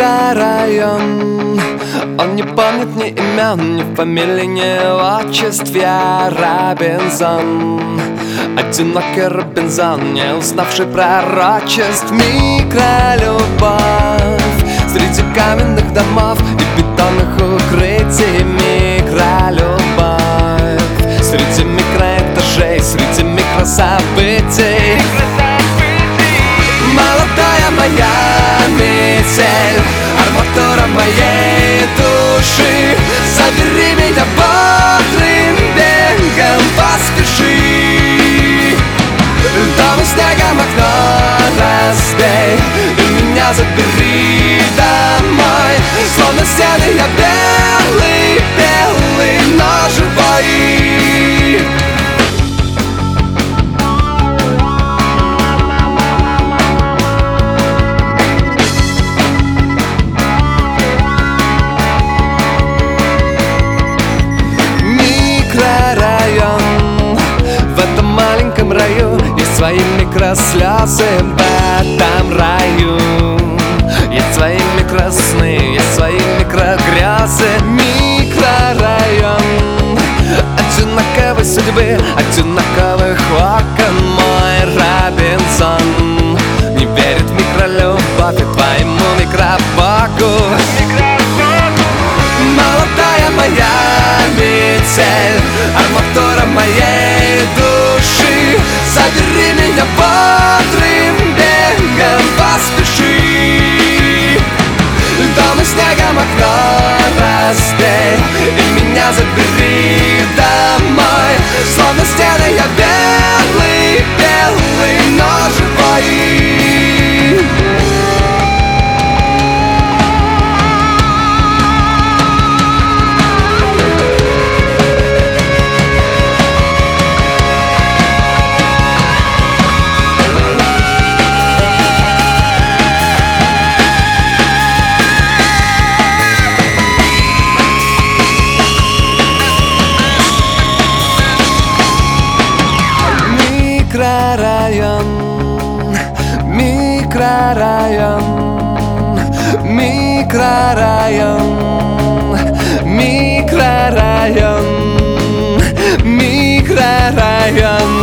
Микрорайон. Он не помнит ни имен, ни фамилий, ни отчеств. Я Робинзон, одинокий Робинзон, не узнавший пророчеств. Микролюбовь среди каменных домов и бетонных укрытий. Микролюбовь среди микроэтажей, среди микрособытий. Молодая моя метель, арматура моей души, забери меня бодрым бегом, поспеши. Дом и снегом окно разбей, и меня забери домой. Словно стены я белый, белый, но живой. В этом маленьком раю есть свои микрослезы. В этом раю есть свои микросны, есть свои микрогрезы. Микрорайон одинаковой судьбы, одинаковых окон. Мой Робинзон не верит в микролюбовь и твоему микробогу. Молодая моя метель, арматура моей души, забери меня бодрым бегом, поспеши. Дом и снегом окно разбей, и меня забери домой. Словно стены я белый, белый, но живой. Микрорайон, микрорайон, микрорайон, микрорайон, микрорайон.